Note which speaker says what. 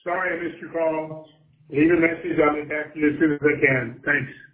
Speaker 1: Sorry I missed your call. Leave a message. I'll get back to you as soon as I can. Thanks.